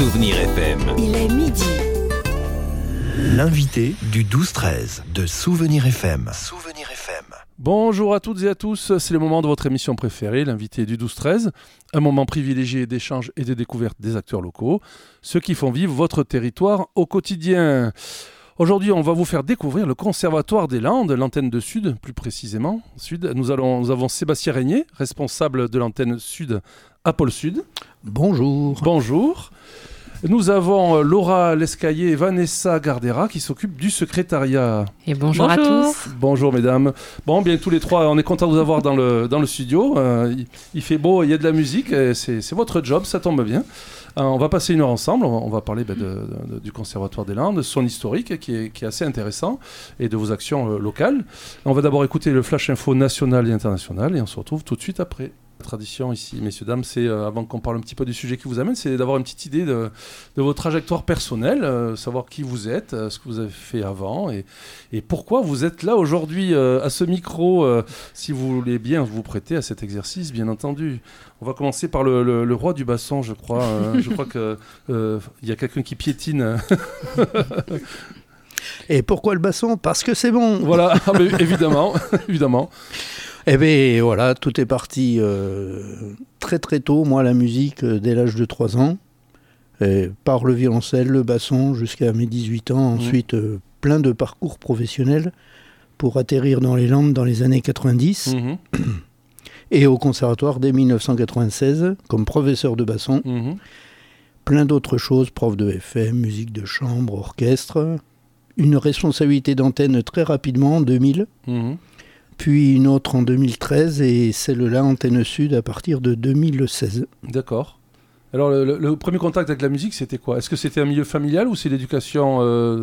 Souvenir FM. Il est midi. L'invité du 12-13 de Souvenir FM. Souvenir FM. Bonjour à toutes et à tous, c'est le moment de votre émission préférée, l'invité du 12-13, un moment privilégié d'échange et de découverte des acteurs locaux, ceux qui font vivre votre territoire au quotidien. Aujourd'hui, on va vous faire découvrir le Conservatoire des Landes, l'antenne de Sud, plus précisément. Sud. Nous avons Sébastien Régnier, responsable de l'antenne Sud à Pôle Sud. Bonjour. Bonjour. Nous avons Laura Lescaillé et Vanessa Gardera qui s'occupent du secrétariat. Et bonjour à tous. Bonjour mesdames. Bon, bien tous les trois, on est content de vous avoir dans le studio. Il fait beau, il y a de la musique, c'est votre job, ça tombe bien. On va passer une heure ensemble, on va parler du Conservatoire des Landes, de son historique qui est assez intéressant et de vos actions locales. On va d'abord écouter le Flash Info national et international et on se retrouve tout de suite après. La tradition ici, messieurs, dames, c'est, avant qu'on parle un petit peu du sujet qui vous amène, c'est d'avoir une petite idée de votre trajectoire personnelle, savoir qui vous êtes, ce que vous avez fait avant et pourquoi vous êtes là aujourd'hui à ce micro, si vous voulez bien vous prêter à cet exercice, bien entendu. On va commencer par le roi du basson, je crois. Je crois qu'il y a quelqu'un qui piétine. Et pourquoi le basson ? Parce que c'est bon. Voilà, évidemment, évidemment. Eh bien voilà, tout est parti très très tôt, moi la musique dès l'âge de 3 ans, par le violoncelle, le basson jusqu'à mes 18 ans, ensuite plein de parcours professionnels pour atterrir dans les Landes dans les années 90 et au conservatoire dès 1996 comme professeur de basson, plein d'autres choses, prof de FM, musique de chambre, orchestre, une responsabilité d'antenne très rapidement en 2000. Puis une autre en 2013 et celle-là, Antenne Sud, à partir de 2016. D'accord. Alors, le premier contact avec la musique, c'était quoi ? Est-ce que c'était un milieu familial ou c'est l'éducation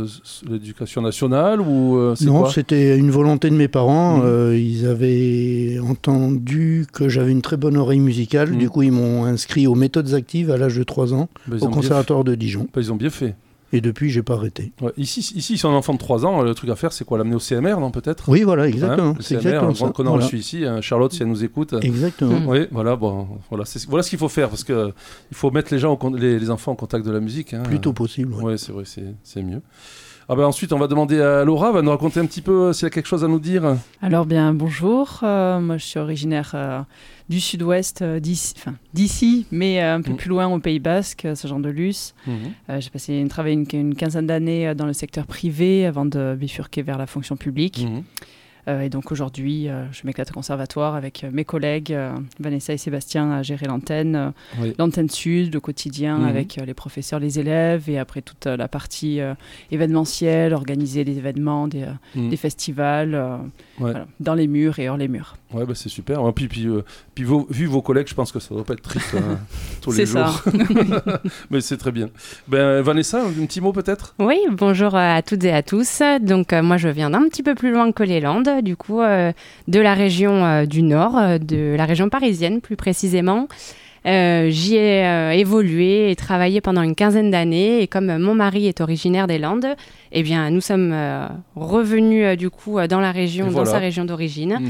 nationale ou Non, c'était une volonté de mes parents. Ils avaient entendu que j'avais une très bonne oreille musicale. Du coup, ils m'ont inscrit aux méthodes actives à l'âge de 3 ans au conservatoire de Dijon. Ils ont bien fait. Et depuis, j'ai pas arrêté. Ouais, ici, ils sont un enfant de 3 ans. Le truc à faire, c'est quoi ? L'amener au CMR, non, peut-être ? Oui, voilà, exactement. Le c'est CMR, exactement ça. On a reçu ici. Charlotte, si elle nous écoute. Exactement. Oui, voilà, voilà ce qu'il faut faire, parce qu'il faut mettre les enfants en contact de la musique. Plutôt possible. Oui, c'est vrai, c'est mieux. Ensuite, on va demander à Laura, va nous raconter un petit peu s'il y a quelque chose à nous dire. Alors bien, bonjour. Moi, je suis originaire du sud-ouest d'ici, mais un peu plus loin au Pays Basque, Saint-Jean-de-Luz. J'ai travaillé une quinzaine d'années dans le secteur privé avant de bifurquer vers la fonction publique. Et donc aujourd'hui, je m'éclate au conservatoire avec mes collègues, Vanessa et Sébastien, à gérer l'antenne, l'antenne Sud, le quotidien avec les professeurs, les élèves, et après toute la partie événementielle, organiser des événements, des festivals, voilà, dans les murs et hors les murs. Ouais, c'est super. Puis vu vos collègues, je pense que ça ne doit pas être triste tous les jours. C'est ça. Mais c'est très bien. Vanessa, un petit mot peut-être ? Oui, bonjour à toutes et à tous. Donc moi, je viens d'un petit peu plus loin que les Landes, du coup, de la région du Nord, de la région parisienne plus précisément. J'y ai évolué et travaillé pendant une quinzaine d'années, et comme mon mari est originaire des Landes, eh bien, nous sommes revenus du coup dans la région, dans sa région d'origine.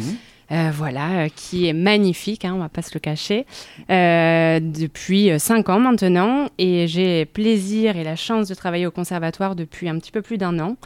Qui est magnifique, on ne va pas se le cacher, depuis 5 ans maintenant, et j'ai plaisir et la chance de travailler au conservatoire depuis un petit peu plus d'1 an.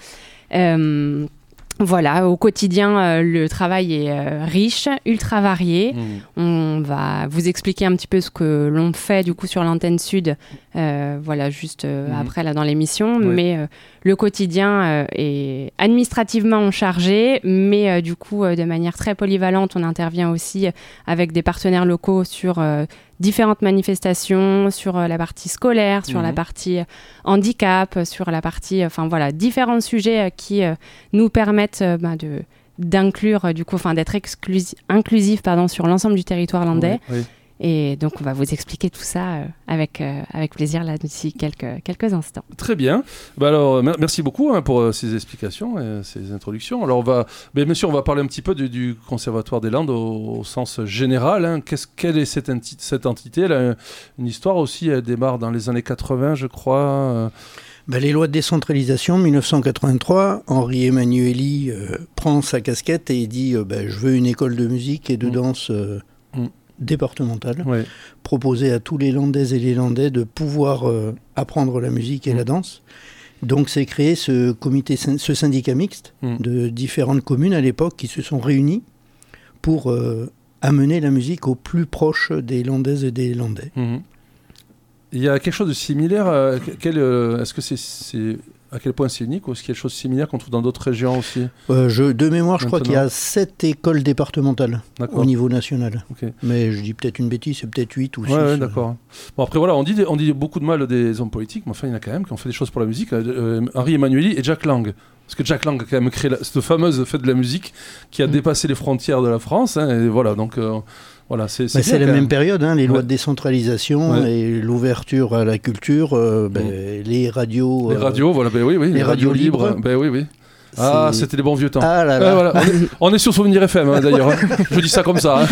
Voilà, au quotidien, le travail est riche, ultra varié. On va vous expliquer un petit peu ce que l'on fait du coup sur l'antenne Sud, après là dans l'émission. Mais le quotidien est administrativement chargé, mais du coup de manière très polyvalente, on intervient aussi avec des partenaires locaux sur différentes manifestations, sur la partie scolaire, sur la partie handicap, sur la partie, différents sujets qui nous permettent d'inclure, d'être inclusif sur l'ensemble du territoire landais. Et donc, on va vous expliquer tout ça avec plaisir là d'ici quelques instants. Très bien. Alors, merci beaucoup pour ces explications et ces introductions. Alors, bien sûr, on va parler un petit peu du Conservatoire des Landes au sens général. Quelle est cette entité ? Elle a une histoire aussi, elle démarre dans les années 80, je crois. Les lois de décentralisation, 1983, Henri Emmanuelli prend sa casquette et dit je veux une école de musique et de danse départementale, proposait à tous les Landaises et les Landais de pouvoir apprendre la musique et la danse. Donc c'est créé ce syndicat mixte de différentes communes à l'époque qui se sont réunis pour amener la musique au plus proche des Landaises et des Landais. Il y a quelque chose de similaire. Est-ce que c'est à quel point c'est unique ou est-ce qu'il y a des choses similaires qu'on trouve dans d'autres régions aussi De mémoire, je crois qu'il y a 7 écoles départementales au niveau national. Mais je dis peut-être une bêtise, c'est peut-être 8 ou 6. Ouais, d'accord. Bon, après, voilà, on dit beaucoup de mal des hommes politiques, mais enfin, il y en a quand même qui ont fait des choses pour la musique. Henri Emmanuelli et Jack Lang. Parce que Jack Lang a quand même créé cette fameuse fête de la musique qui a dépassé les frontières de la France. Et voilà, donc... Voilà, c'est la même période, les lois de décentralisation et l'ouverture à la culture, les radios... Les radios, voilà, les radios libres. Oui. Ah, c'était les bons vieux temps. Ah là là. Voilà. On est sur Souvenir FM, d'ailleurs. Je dis ça comme ça.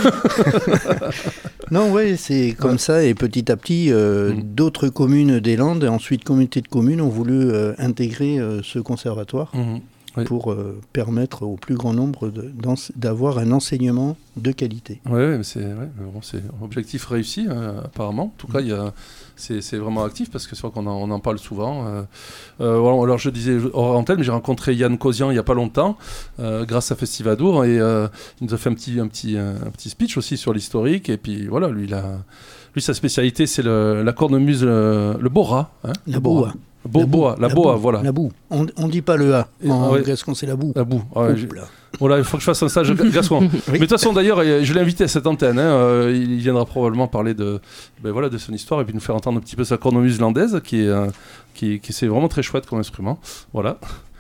Non, c'est comme ça. Et petit à petit, d'autres communes des Landes et ensuite communautés de communes ont voulu intégrer ce conservatoire. Pour permettre au plus grand nombre d'avoir un enseignement de qualité. Oui, mais c'est un objectif réussi, apparemment. En tout cas, c'est vraiment actif parce que c'est vrai qu'on en parle souvent. Alors, je disais hors antenne, mais j'ai rencontré Yann Cosian il n'y a pas longtemps, grâce à Festivadour, et il nous a fait un petit speech aussi sur l'historique. Et puis voilà, lui, sa spécialité, c'est la cornemuse, le bora. La boa. La boa, voilà. La boue. On ne dit pas le A. En gascon, c'est la boue. La boue. Voilà, il faut que je fasse un stage gascon. Mais de toute façon, d'ailleurs, je l'ai invité à cette antenne. Il viendra probablement parler de son histoire et puis nous faire entendre un petit peu sa cornemuse landaise, qui c'est vraiment très chouette comme instrument. Voilà.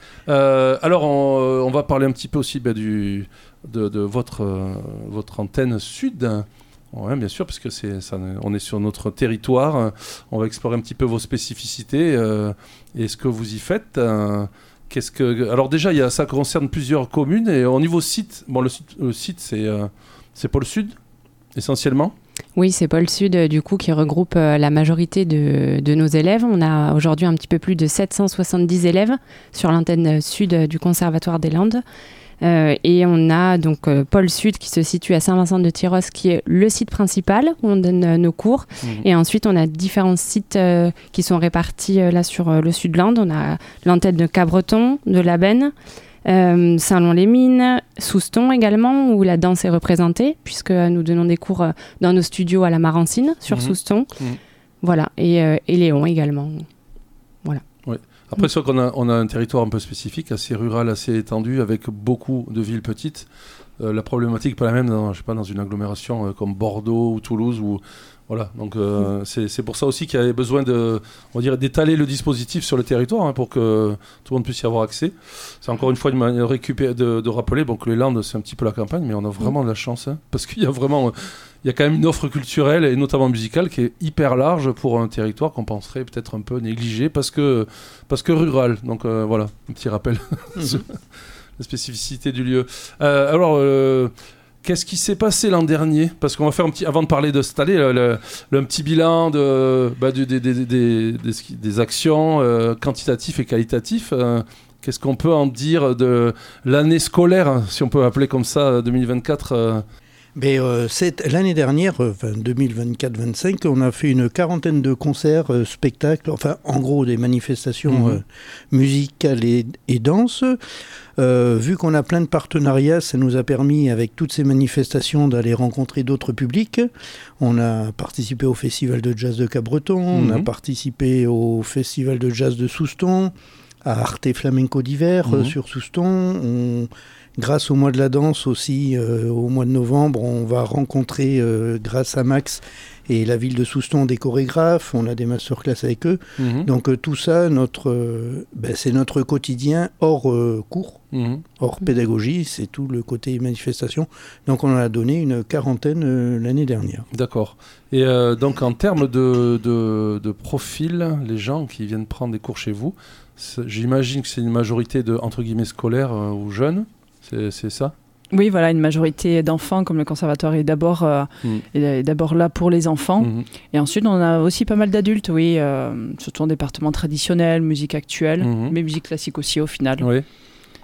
Alors, on va parler un petit peu aussi de votre antenne sud. Oui, bien sûr, parce que on est sur notre territoire. On va explorer un petit peu vos spécificités et ce que vous y faites. Alors déjà, ça concerne plusieurs communes. Et au niveau site, le site, c'est Pôle Sud, essentiellement. Oui, c'est Pôle Sud, du coup, qui regroupe la majorité de nos élèves. On a aujourd'hui un petit peu plus de 770 élèves sur l'antenne sud du Conservatoire des Landes. Et on a donc Pôle Sud qui se situe à Saint-Vincent-de-Tyrosse, qui est le site principal où on donne nos cours. Et ensuite, on a différents sites qui sont répartis là sur le Sud-Land. On a l'antenne de Cabreton, de Labenne, Saint-Lon-les-Mines, Souston également, où la danse est représentée, puisque nous donnons des cours dans nos studios à la Marancine, sur Souston. Voilà, et Léon également. Voilà. Oui. Après, c'est vrai qu'on a un territoire un peu spécifique, assez rural, assez étendu, avec beaucoup de villes petites. La problématique n'est pas la même dans une agglomération comme Bordeaux ou Toulouse. Voilà. Donc, c'est pour ça aussi qu'il y avait besoin d'étaler le dispositif sur le territoire pour que tout le monde puisse y avoir accès. C'est encore une fois une manière de rappeler que les Landes, c'est un petit peu la campagne, mais on a vraiment de la chance. Parce qu'il y a vraiment... Il y a quand même une offre culturelle et notamment musicale qui est hyper large pour un territoire qu'on penserait peut-être un peu négligé parce que rural. Donc voilà, un petit rappel sur la spécificité du lieu. Alors, qu'est-ce qui s'est passé l'an dernier ? Parce qu'on va faire avant de parler de cette année, un petit bilan des actions quantitatives et qualitatives. Qu'est-ce qu'on peut en dire de l'année scolaire, si on peut appeler comme ça, 2024 Mais l'année dernière, 2024-25, on a fait une quarantaine de concerts, spectacles, enfin en gros des manifestations musicales et danses. Vu qu'on a plein de partenariats, ça nous a permis avec toutes ces manifestations d'aller rencontrer d'autres publics. On a participé au Festival de Jazz de Cabreton, on a participé au Festival de Jazz de Souston, à Arte Flamenco d'hiver sur Souston. Grâce au mois de la danse aussi, au mois de novembre, on va rencontrer, grâce à Max et la ville de Souston, des chorégraphes. On a des masterclass avec eux. Donc tout ça, c'est notre quotidien hors cours, hors pédagogie. C'est tout le côté manifestation. Donc on en a donné une quarantaine l'année dernière. D'accord. Et donc en termes de profil, les gens qui viennent prendre des cours chez vous, j'imagine que c'est une majorité de, entre guillemets, scolaires ou jeunes. C'est ça ? Oui, voilà, une majorité d'enfants, comme le conservatoire est d'abord là pour les enfants. Et ensuite, on a aussi pas mal d'adultes, oui, surtout en département traditionnel, musique actuelle, mais musique classique aussi au final. Oui.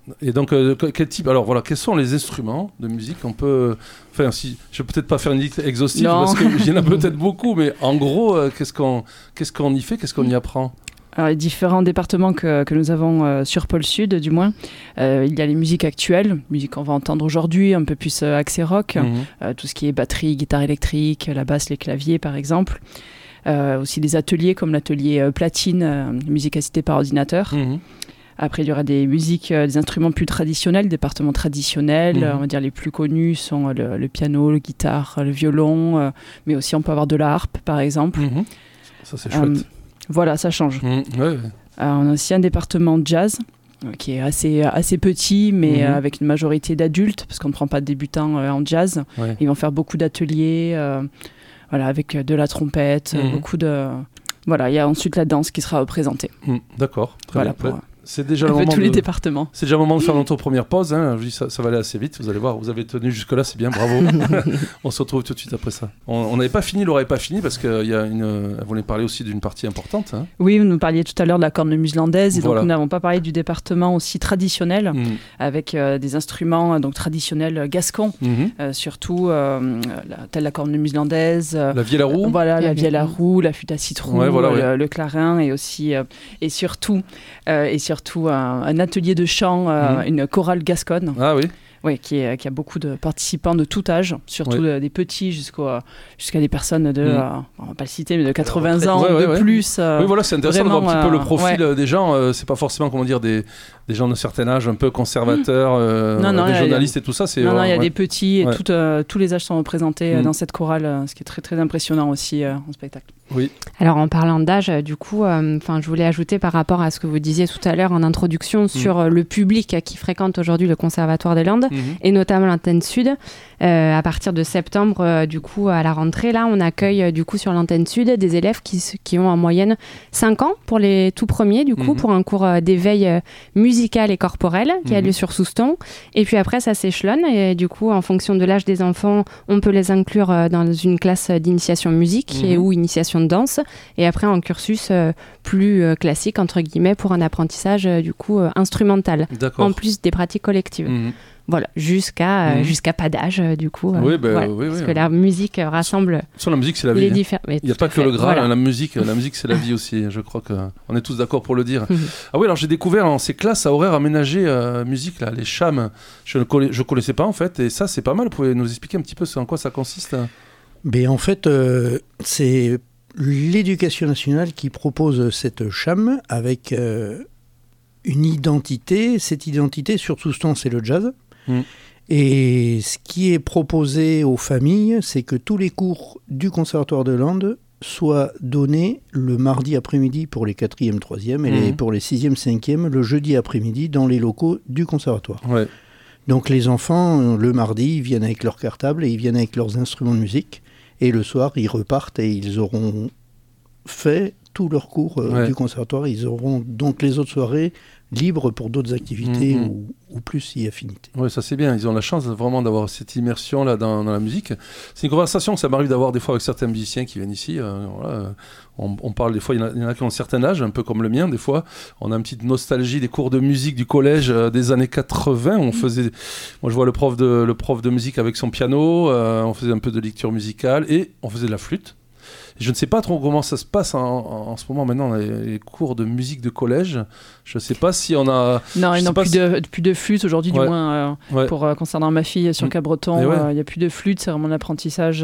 Et donc, quel type... Alors voilà, quels sont les instruments de musique qu'on peut... Enfin, si... je vais peut-être pas faire une liste exhaustive, parce qu'il y en a peut-être beaucoup, mais en gros, qu'est-ce qu'on y fait, qu'est-ce qu'on y apprend ? Alors, les différents départements que nous avons sur Pôle Sud, du moins, il y a les musiques actuelles, musique qu'on va entendre aujourd'hui, un peu plus axée rock, tout ce qui est batterie, guitare électrique, la basse, les claviers par exemple. Aussi des ateliers comme l'atelier Platine, musique assistée par ordinateur. Après, il y aura des musiques, des instruments plus traditionnels, départements traditionnels. On va dire les plus connus sont le piano, la guitare, le violon, mais aussi on peut avoir de la harpe par exemple. Ça c'est chouette. Voilà, ça change. Ouais. On a aussi un département jazz qui est assez petit, mais avec une majorité d'adultes, parce qu'on ne prend pas de débutants en jazz. Ouais. Ils vont faire beaucoup d'ateliers, avec de la trompette, beaucoup de... Voilà, il y a ensuite la danse qui sera représentée. D'accord. Voilà pour... C'est déjà le moment tous les départements. C'est déjà le moment de faire notre première pause. Hein. Je dis ça va aller assez vite. Vous allez voir, vous avez tenu jusque-là, c'est bien, bravo. On se retrouve tout de suite après ça. On n'avait pas fini, Laura n'avait pas fini parce qu'il y a vous voulez parler aussi d'une partie importante. Hein. Oui, vous nous parliez tout à l'heure de la cornemuse landaise et donc nous n'avons pas parlé du département aussi traditionnel avec des instruments donc traditionnels gascons, surtout telle la cornemuse landaise, la vielle à roue. Voilà, la vielle à roue, la flûte à citron, le clarin et aussi et surtout un atelier de chant, une chorale gasconne. Ah oui. Oui, qui a beaucoup de participants de tout âge, surtout des petits jusqu'à des personnes de, on va pas le citer, mais de 80 ans plus. Oui, voilà, c'est intéressant de voir un petit peu le profil des gens. C'est pas forcément, comment dire, des gens d'un certain âge, un peu conservateurs, des journalistes et tout ça. Il y a des petits et tous les âges sont représentés dans cette chorale, ce qui est très très impressionnant aussi en spectacle. Oui. Alors en parlant d'âge, du coup, je voulais ajouter par rapport à ce que vous disiez tout à l'heure en introduction sur le public qui fréquente aujourd'hui le Conservatoire des Landes et notamment l'antenne Sud. À partir de septembre, du coup, à la rentrée, là, on accueille du coup sur l'antenne Sud des élèves qui ont en moyenne 5 ans pour les tout premiers, du coup, pour un cours d'éveil musical et corporel qui a lieu sur Souston. Et puis après, ça s'échelonne et du coup, en fonction de l'âge des enfants, on peut les inclure dans une classe d'initiation musique ou initiation de danse. Et après, un cursus plus classique, entre guillemets, pour un apprentissage du coup instrumental. D'accord. En plus des pratiques collectives. Voilà, jusqu'à pas d'âge, du coup. Parce que la musique rassemble. Sur la musique, c'est la vie. Il n'y a pas que le Graal, la musique, c'est la vie aussi. Je crois qu'on est tous d'accord pour le dire. Ah oui, alors j'ai découvert dans ces classes à horaires aménagés musique, là, les CHAM. Je ne connaissais pas en fait, et ça, c'est pas mal. Vous pouvez nous expliquer un petit peu en quoi ça consiste En fait, c'est l'Éducation nationale qui propose cette CHAM avec une identité. Cette identité, sur Souston, c'est le jazz. Et ce qui est proposé aux familles, c'est que tous les cours du Conservatoire de Landes soient donnés le mardi après-midi pour les 4e, 3e et pour les 6e, 5e le jeudi après-midi dans les locaux du Conservatoire. Ouais. Donc les enfants, le mardi, ils viennent avec leur cartable et ils viennent avec leurs instruments de musique. Et le soir, ils repartent et ils auront fait tous leurs cours du Conservatoire. Ils auront donc les autres soirées libres pour d'autres activités ou plus y affinité. Oui, ça c'est bien. Ils ont la chance vraiment d'avoir cette immersion là dans la musique. C'est une conversation que ça m'arrive d'avoir des fois avec certains musiciens qui viennent ici. On parle des fois, il y en a qui ont un certain âge, un peu comme le mien. Des fois, on a une petite nostalgie des cours de musique du collège des années 80. Moi, je vois le prof de musique avec son piano. On faisait un peu de lecture musicale et on faisait de la flûte. Je ne sais pas trop comment ça se passe en ce moment maintenant, les cours de musique de collège. Je ne sais pas si on a... Non, ils n'ont plus de flûte aujourd'hui, du moins. Concernant ma fille sur Cabreton, il n'y a plus de flûte. C'est vraiment un apprentissage,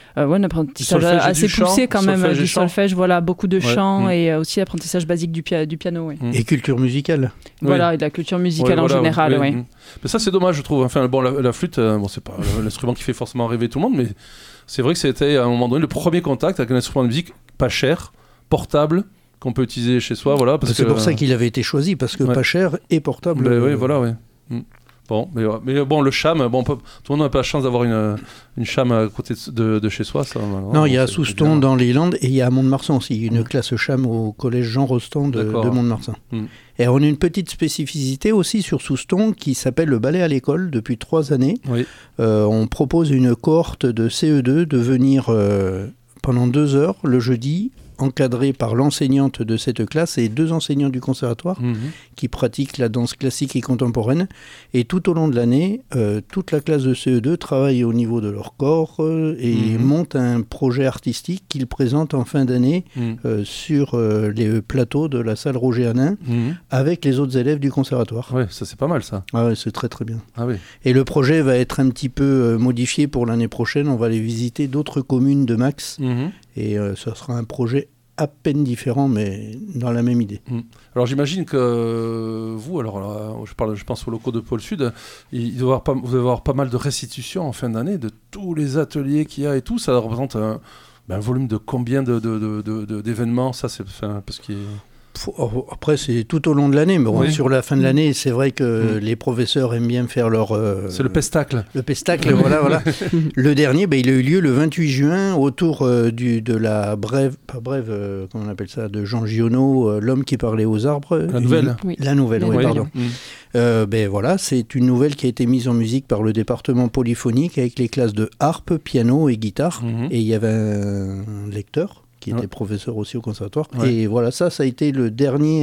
assez poussé quand même. Du solfège, voilà, beaucoup de chant et aussi l'apprentissage basique du piano. Oui. Et culture musicale. Voilà, et de la culture musicale en général. Oui. Mais ça, c'est dommage, je trouve. Enfin, la flûte, c'est pas l'instrument qui fait forcément rêver tout le monde, mais... C'est vrai que c'était à un moment donné le premier contact avec un instrument de musique pas cher, portable, qu'on peut utiliser chez soi. Voilà, c'est pour ça qu'il avait été choisi, parce que pas cher et portable. Oui, voilà, oui. Bon, mais bon, le CHAM, tout le monde n'a pas la chance d'avoir une CHAM à côté de chez soi. Ça, non, il y a à Souston dans les Landes et il y a à Mont-de-Marsan aussi, une classe CHAM au collège Jean Rostand de Mont-de-Marsan. Et on a une petite spécificité aussi sur Souston qui s'appelle le ballet à l'école depuis 3 années. Oui. On propose une cohorte de CE2 de venir pendant 2 heures le jeudi encadré par l'enseignante de cette classe et 2 enseignants du conservatoire qui pratiquent la danse classique et contemporaine. Et tout au long de l'année, toute la classe de CE2 travaille au niveau de leur corps et monte un projet artistique qu'ils présentent en fin d'année sur les plateaux de la salle Roger Hanin avec les autres élèves du conservatoire. Ouais, ça c'est pas mal ça. Ah ouais, c'est très très bien. Ah oui. Et le projet va être un petit peu modifié pour l'année prochaine. On va aller visiter d'autres communes de Max et ça sera un projet à peine différent, mais dans la même idée. Alors j'imagine que vous, alors là, je pense aux locaux de Pôle Sud, vous devez avoir pas mal de restitutions en fin d'année de tous les ateliers qu'il y a et tout. Ça représente un volume de combien d'événements, ça c'est parce qu'il Après, c'est tout au long de l'année, mais bon, sur la fin de l'année, c'est vrai que les professeurs aiment bien faire leur... c'est le pestacle. Le pestacle, voilà. Le dernier, il a eu lieu le 28 juin autour de la brève, comment on appelle ça, de Jean Giono, L'homme qui parlait aux arbres. La nouvelle. La nouvelle, oui, pardon. Voilà, c'est une nouvelle qui a été mise en musique par le département polyphonique avec les classes de harpe, piano et guitare. Et il y avait un lecteur qui était professeur aussi au conservatoire. Et voilà, ça a été le dernier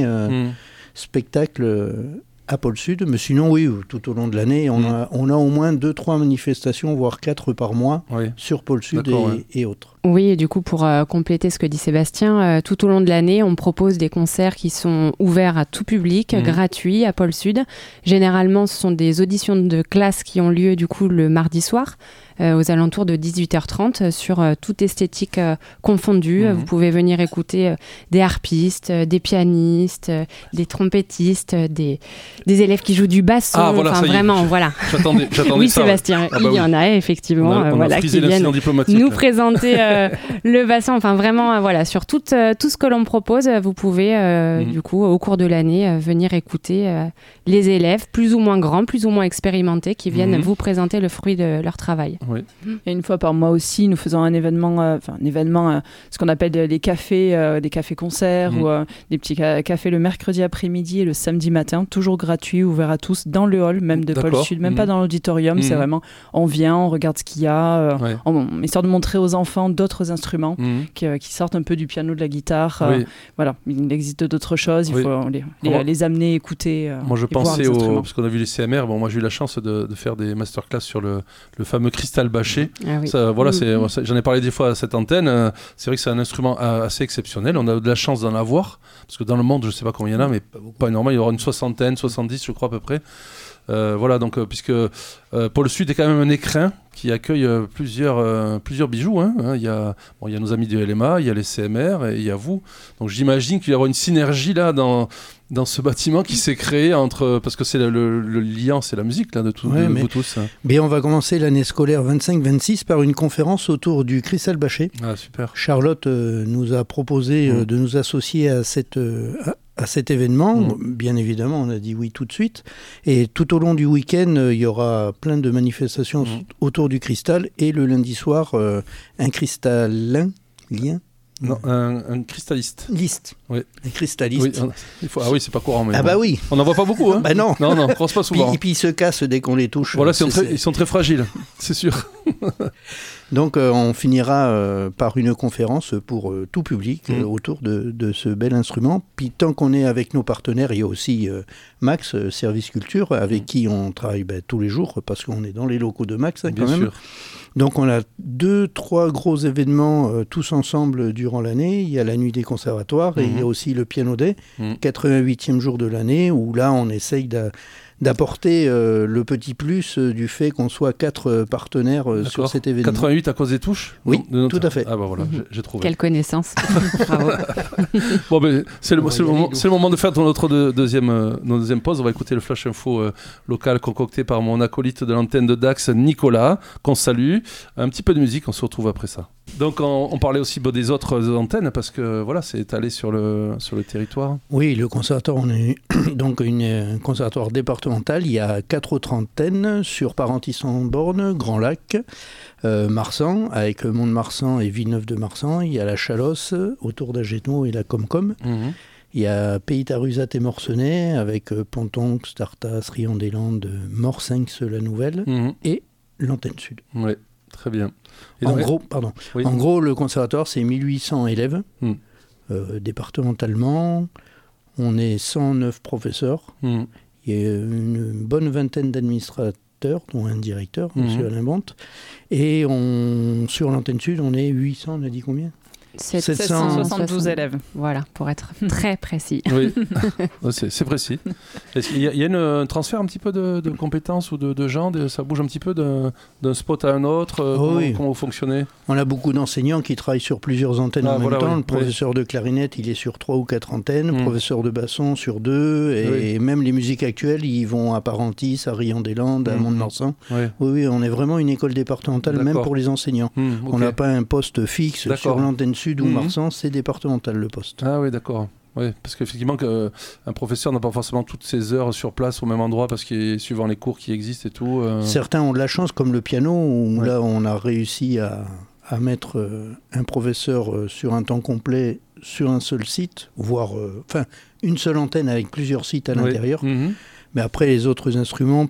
spectacle à Pôle Sud. Mais sinon, oui, tout au long de l'année, on a au moins 2-3 manifestations, voire 4 par mois sur Pôle Sud et autres. Oui, et du coup, pour compléter ce que dit Sébastien, tout au long de l'année, on propose des concerts qui sont ouverts à tout public, gratuits, à Pôle Sud. Généralement, ce sont des auditions de classe qui ont lieu, du coup, le mardi soir, aux alentours de 18h30, sur toute esthétique confondue. Vous pouvez venir écouter des harpistes, des pianistes, des trompettistes, des élèves qui jouent du basson. Ah, voilà, enfin, vraiment, voilà. J'attendais oui, ça. Sébastien, il y en a, effectivement, on a qui viennent nous présenter le bassin, enfin vraiment, voilà, sur tout ce que l'on propose, vous pouvez, du coup, au cours de l'année, venir écouter les élèves, plus ou moins grands, plus ou moins expérimentés, qui viennent vous présenter le fruit de leur travail. Oui. Et une fois par mois aussi, nous faisons un événement, ce qu'on appelle des cafés-concerts ou des petits cafés le mercredi après-midi et le samedi matin, toujours gratuits, ouverts à tous, dans le hall même de Pôle Sud, même pas dans l'auditorium, c'est vraiment, on vient, on regarde ce qu'il y a, histoire de montrer aux enfants d'autres instruments qui sortent un peu du piano, de la guitare. Voilà, il existe d'autres choses, il faut les amener, écouter. Moi je pensais parce qu'on a vu les CMR, moi j'ai eu la chance de faire des masterclass sur le fameux cristal bâché. Ça, voilà, j'en ai parlé des fois à cette antenne, c'est vrai que c'est un instrument assez exceptionnel, on a de la chance d'en avoir, parce que dans le monde je sais pas combien il y en a, mais pas énormément, il y aura une 70 je crois à peu près. Voilà, donc puisque Pôle Sud est quand même un écrin qui accueille plusieurs bijoux. Il y a nos amis du LMA, il y a les CMR et il y a vous. Donc j'imagine qu'il y aura une synergie là dans ce bâtiment qui s'est créé parce que c'est le lien, c'est la musique là, de vous tous. Mais on va commencer l'année scolaire 25-26 par une conférence autour du cristal bâché. Ah, super. Charlotte nous a proposé de nous associer à cet événement. Bien évidemment, on a dit oui tout de suite. Et tout au long du week-end, il y aura plein de manifestations autour du cristal. Et le lundi soir, un cristallin, lien. Non, un cristalliste. Oui. Un cristalliste. Oui, c'est pas courant. Mais oui. On n'en voit pas beaucoup. Hein. Non. Non, on ne croise pas souvent. Et puis ils se cassent dès qu'on les touche. Voilà, ils sont très fragiles, c'est sûr. Donc on finira par une conférence pour tout public autour de ce bel instrument. Puis tant qu'on est avec nos partenaires, il y a aussi Max, Service Culture, avec qui on travaille tous les jours, parce qu'on est dans les locaux de Max quand même. Sûr. Donc on a 2-3 gros événements tous ensemble durant l'année. Il y a la nuit des conservatoires et il y a aussi le Piano Day, 88e jour de l'année, où là on essaye d'apporter le petit plus du fait qu'on soit 4 partenaires sur cet événement. 88 à cause des touches ? Oui, tout à fait. Ah bah voilà, j'ai trouvé. Quelle connaissance. Bravo. Bon, ben, c'est le moment de faire notre deuxième pause. On va écouter le flash info local concocté par mon acolyte de l'antenne de Dax, Nicolas, qu'on salue. Un petit peu de musique, on se retrouve après ça. Donc on parlait aussi des autres antennes, parce que voilà, c'est étalé sur le territoire. Oui, le conservatoire, on est donc un conservatoire départemental. Il y a 4 autres antennes sur Parentis-en-Born, Grand Lac, Marsan, avec Mont-de-Marsan et Villeneuve-de-Marsan. Il y a la Chalosse, autour d'Agenot et la Comcom. Il y a Pays-Tarusat et Morcenay, avec Pontonx, Tartas, Riant-des-Landes, Morsinx, la Nouvelle, et l'antenne sud. Oui, très bien. En gros, le conservatoire, c'est 1800 élèves. départementalement. On est 109 professeurs. Il y a une bonne vingtaine d'administrateurs, dont un directeur, M. Alain Bonte. Et sur l'antenne sud, on est 800, on a dit combien ? 772 élèves. Voilà, pour être très précis. Oui, c'est précis. Il y a un transfert un petit peu de compétences ou de gens, ça bouge un petit peu d'un spot à un autre. Comment vous fonctionnez ? On a beaucoup d'enseignants qui travaillent sur plusieurs antennes en même temps. Le professeur de clarinette, il est sur 3 ou 4 antennes. Le professeur de basson sur 2. Et même les musiques actuelles, ils vont à Parentis, à Riant-des-Landes, à Mont-de-Marsan. Oui, on est vraiment une école départementale, même pour les enseignants. On n'a pas un poste fixe sur l'antenne sud ou Marsan, c'est départemental le poste. Ah oui, d'accord. Oui, parce qu'effectivement, un professeur n'a pas forcément toutes ses heures sur place au même endroit, parce que suivant les cours qui existent et tout. Certains ont de la chance, comme le piano, où là, on a réussi à mettre un professeur sur un temps complet sur un seul site, voire une seule antenne avec plusieurs sites à l'intérieur. Mais après, les autres instruments,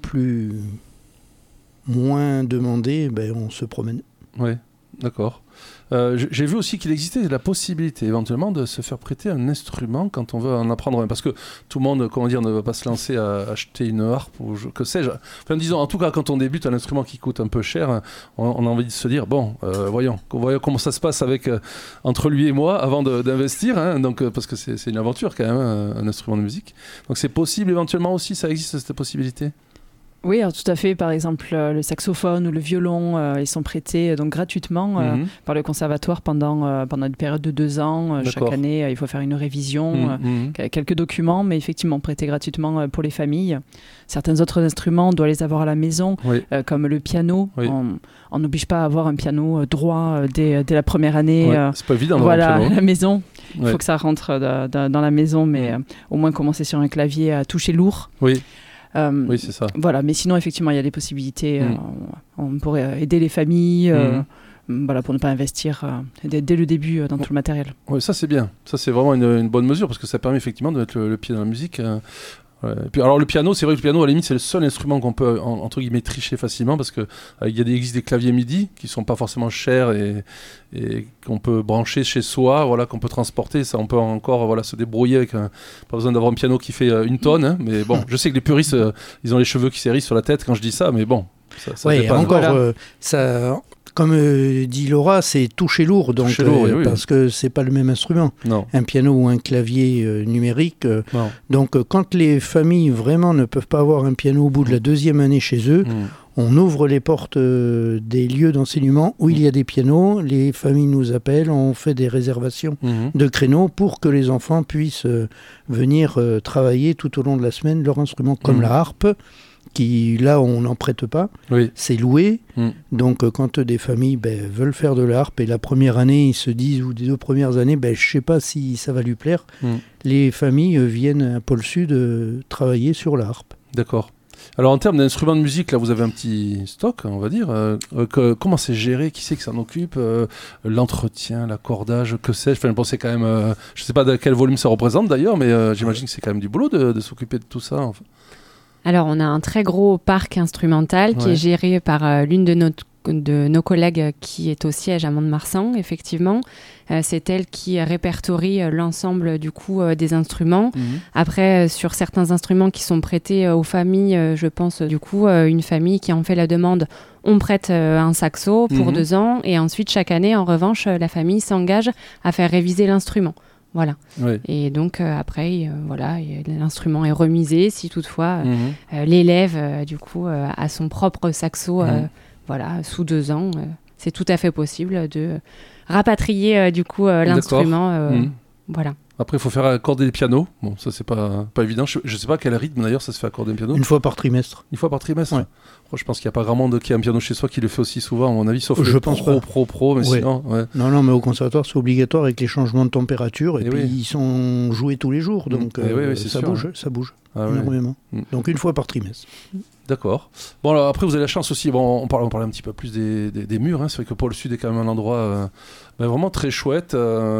moins demandés, on se promène. Oui, d'accord. J'ai vu aussi qu'il existait la possibilité éventuellement de se faire prêter un instrument quand on veut en apprendre un, parce que tout le monde, ne va pas se lancer à acheter une harpe ou que sais-je. Enfin, disons, en tout cas, quand on débute un instrument qui coûte un peu cher, on a envie de se dire voyons comment ça se passe entre lui et moi avant d'investir, hein, donc parce que c'est une aventure quand même, un instrument de musique. Donc c'est possible éventuellement aussi, ça existe cette possibilité. Oui, alors tout à fait. Par exemple, le saxophone ou le violon, ils sont prêtés donc gratuitement par le conservatoire pendant une période de 2 ans. Chaque année, il faut faire une révision, quelques documents, mais effectivement prêtés gratuitement pour les familles. Certains autres instruments, on doit les avoir à la maison, comme le piano. On n'oblige pas à avoir un piano droit dès la première année. C'est pas évident. À la maison. Il faut que ça rentre dans la maison, mais au moins commencer sur un clavier à toucher lourd. Oui, c'est ça. Voilà, mais sinon, effectivement, il y a des possibilités. On pourrait aider les familles pour ne pas investir dès le début dans tout le matériel. Oui, ça c'est bien. Ça c'est vraiment une bonne mesure parce que ça permet effectivement de mettre le pied dans la musique. Et puis, alors le piano, c'est vrai que le piano à la limite c'est le seul instrument qu'on peut entre guillemets tricher facilement parce que existe des claviers MIDI qui sont pas forcément chers et qu'on peut brancher chez soi, qu'on peut transporter. Ça, on peut encore se débrouiller avec pas besoin d'avoir un piano qui fait 1 tonne, hein, mais bon, je sais que les puristes ils ont les cheveux qui s'hérissent sur la tête quand je dis ça, mais bon, ça dépend. Encore ça. Comme dit Laura, c'est toucher lourd, parce que c'est pas le même instrument. Non. Un piano ou un clavier numérique. Donc quand les familles vraiment ne peuvent pas avoir un piano au bout de la 2e année chez eux, on ouvre les portes des lieux d'enseignement où il y a des pianos, les familles nous appellent, on fait des réservations de créneaux pour que les enfants puissent venir travailler tout au long de la semaine leur instrument, comme la harpe. Qui, là, on n'en prête pas, c'est loué. Donc, quand des familles veulent faire de la harpe, et la première année, ils se disent, ou des 2 premières années, je ne sais pas si ça va lui plaire, les familles viennent à Pôle Sud travailler sur la harpe. D'accord. Alors, en termes d'instruments de musique, là, vous avez un petit stock, on va dire. Comment c'est géré ? Qui c'est qui s'en occupe ? L'entretien, l'accordage, que sais-je ? Enfin, c'est quand même... je ne sais pas de quel volume ça représente, d'ailleurs, mais j'imagine que c'est quand même du boulot de s'occuper de tout ça, enfin. Alors, on a un très gros parc instrumental qui est géré par l'une de nos collègues qui est au siège à Mont-de-Marsan, effectivement. C'est elle qui répertorie l'ensemble du coup des instruments. Après, sur certains instruments qui sont prêtés aux familles, je pense du coup une famille qui en fait la demande, on prête un saxo pour 2 ans et ensuite chaque année, en revanche, la famille s'engage à faire réviser l'instrument. Voilà. Et donc après, l'instrument est remisé si toutefois l'élève du coup a son propre saxo sous 2 ans. C'est tout à fait possible de rapatrier du coup l'instrument. Voilà. Après, il faut faire accorder le piano. Bon, ça, c'est pas évident. Je ne sais pas quel rythme, d'ailleurs, ça se fait accorder un piano. 1 fois par trimestre. 1 fois par trimestre. Je pense qu'il n'y a pas grand monde qui a un piano chez soi qui le fait aussi souvent, à mon avis, sauf les pro, mais sinon... Non, mais au conservatoire, c'est obligatoire avec les changements de température. Et puis, ils sont joués tous les jours. Donc, ça bouge énormément. Donc, 1 fois par trimestre. D'accord. Bon, alors après, vous avez la chance aussi. Bon, on parlait un petit peu plus des murs. Hein. C'est vrai que Pôle Sud est quand même un endroit vraiment très chouette.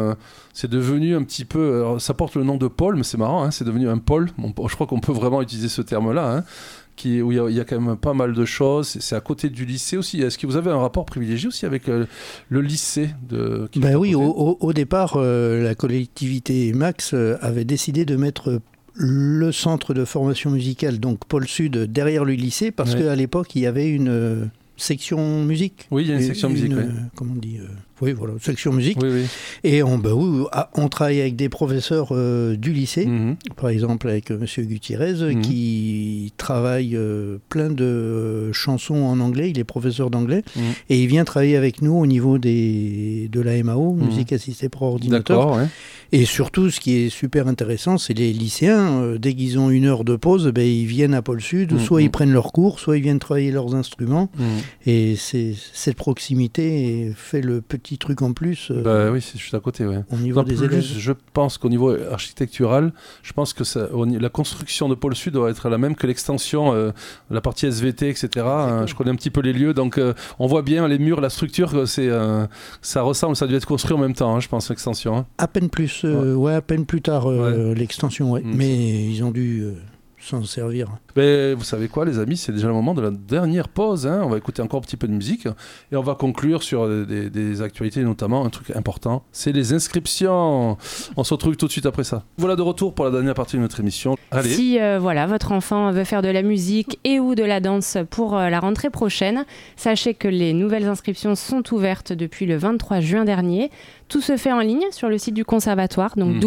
C'est devenu un petit peu... Alors, ça porte le nom de pôle, mais c'est marrant. Hein, c'est devenu un pôle. Bon, je crois qu'on peut vraiment utiliser ce terme-là. Hein, où il y a quand même pas mal de choses. C'est à côté du lycée aussi. Est-ce que vous avez un rapport privilégié aussi avec le lycée Oui, au départ, la collectivité Max avait décidé de mettre le centre de formation musicale, donc Pôle Sud, derrière le lycée, parce qu'à l'époque, il y avait une section musique. Oui, il y a une section musique. Comment on dit oui, voilà, section musique. Oui. Et on travaille avec des professeurs du lycée, par exemple avec M. Gutiérrez, qui travaille plein de chansons en anglais. Il est professeur d'anglais. Et il vient travailler avec nous au niveau de la MAO, musique assistée par ordinateur. D'accord, ouais. Et surtout, ce qui est super intéressant, c'est les lycéens. Dès qu'ils ont 1 heure de pause, ils viennent à Pôle Sud. Soit ils prennent leurs cours, soit ils viennent travailler leurs instruments. Et cette proximité fait le petit truc en plus. Oui, je suis à côté. Ouais. Au niveau des élèves. Je pense qu'au niveau architectural, je pense que la construction de Pôle Sud doit être la même que l'extension, la partie SVT, etc. Je connais un petit peu les lieux, donc on voit bien les murs, la structure, ça ressemble, ça a dû être construit en même temps, je pense, l'extension. Hein. À peine plus, à peine plus tard, l'extension, mais ils ont dû s'en servir. Mais vous savez quoi, les amis, c'est déjà le moment de la dernière pause. Hein. On va écouter encore un petit peu de musique et on va conclure sur des actualités, notamment un truc important, c'est les inscriptions. On se retrouve tout de suite après ça. Voilà de retour pour la dernière partie de notre émission. Allez. Si votre enfant veut faire de la musique et ou de la danse pour la rentrée prochaine, sachez que les nouvelles inscriptions sont ouvertes depuis le 23 juin dernier. Tout se fait en ligne sur le site du conservatoire, donc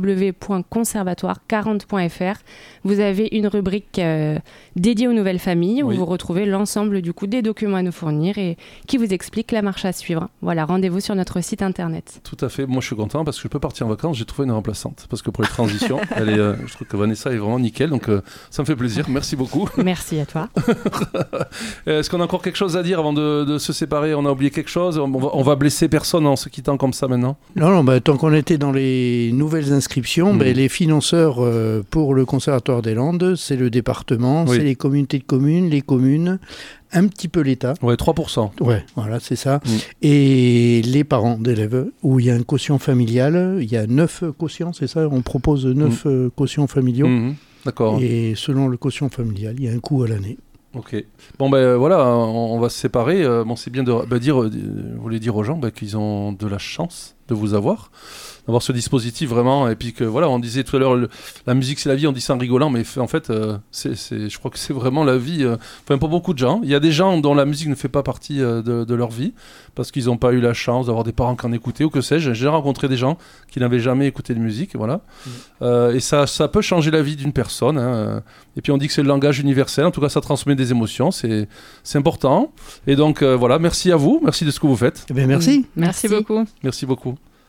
www.conservatoire40.fr. Vous avez une rubrique dédiée aux nouvelles familles où vous retrouvez l'ensemble des documents à nous fournir et qui vous explique la marche à suivre. Voilà, rendez-vous sur notre site internet. Tout à fait. Moi, je suis content parce que je peux partir en vacances. J'ai trouvé une remplaçante parce que pour les transitions, je trouve que Vanessa est vraiment nickel. Donc, ça me fait plaisir. Merci beaucoup. Merci à toi. Est-ce qu'on a encore quelque chose à dire avant de se séparer? On a oublié quelque chose? On va blesser personne en se quittant comme ça maintenant? Non, tant qu'on était dans les nouvelles inscriptions, les financeurs pour le Conservatoire des Landes, c'est le département, c'est les communautés de communes, les communes, un petit peu l'État. Ouais, 3%. Ouais, voilà, c'est ça. Et les parents d'élèves, où il y a un quotient familial, il y a 9 quotients, c'est ça? On propose 9 quotients familiaux. D'accord. Et selon le quotient familial, il y a un coût à l'année. Ok. Bon voilà, on va se séparer. C'est bien de vous voulez dire aux gens qu'ils ont de la chance de vous avoir, d'avoir ce dispositif vraiment, et puis que voilà, on disait tout à l'heure, la musique c'est la vie, on dit ça en rigolant, mais en fait, je crois que c'est vraiment la vie. Pour beaucoup de gens, il y a des gens dont la musique ne fait pas partie de leur vie parce qu'ils n'ont pas eu la chance d'avoir des parents qui en écoutaient ou que sais-je. J'ai rencontré des gens qui n'avaient jamais écouté de musique, voilà. Et ça peut changer la vie d'une personne. Hein. Et puis on dit que c'est le langage universel. En tout cas, ça transmet des émotions. C'est important. Et donc voilà, merci à vous, merci de ce que vous faites. Eh bien, merci. Merci beaucoup. Merci beaucoup.